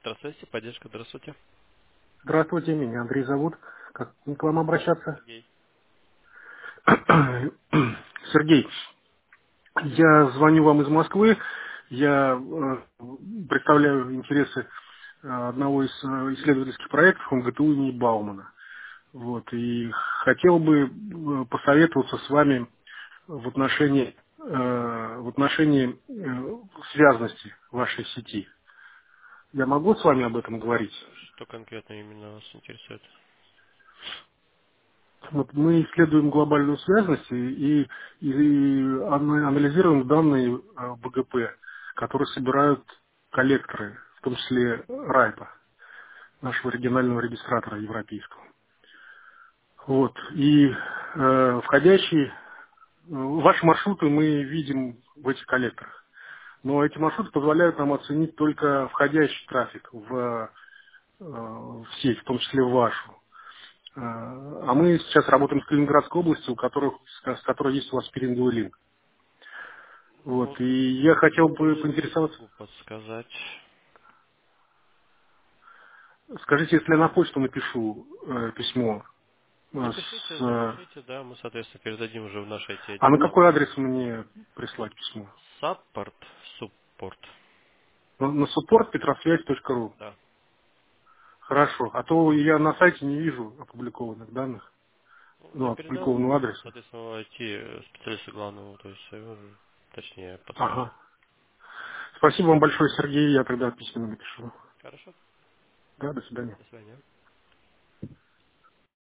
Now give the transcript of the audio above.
Здравствуйте, поддержка, здравствуйте. Здравствуйте, меня Андрей зовут. Как к вам обращаться? Сергей. Сергей, я звоню вам из Москвы. Я представляю интересы одного из исследовательских проектов МГТУ имени Баумана. Вот, и хотел бы посоветоваться с вами в отношении связности вашей сети. Я могу с вами об этом говорить? Что конкретно именно вас интересует? Вот мы исследуем глобальную связность и анализируем данные БГП, которые собирают коллекторы, в том числе РАЙПа, нашего регионального регистратора европейского. Вот. И ваши маршруты мы видим в этих коллекторах. Но эти маршруты позволяют нам оценить только входящий трафик в сеть, в том числе в вашу. А мы сейчас работаем с Калининградской областью, с которой есть у вас пиринговый линк. Вот. Ну, И я хотел бы не поинтересоваться, могу подсказать. скажите, если я на почту напишу письмо, Напишите, напишите, да, мы, соответственно, передадим уже в наш а на IT-отдел. какой адрес мне прислать письмо? Саппорт, суппорт. На support petrosвязь.ру. Да. Хорошо. А то я на сайте не вижу опубликованных данных, Ну, я опубликованного передам, адреса. соответственно, IT-специалисту главному, то есть, точнее, подскажет. Ага. Спасибо вам большое, Сергей. Я тогда письменно напишу. Хорошо, Да, до свидания. до свидания.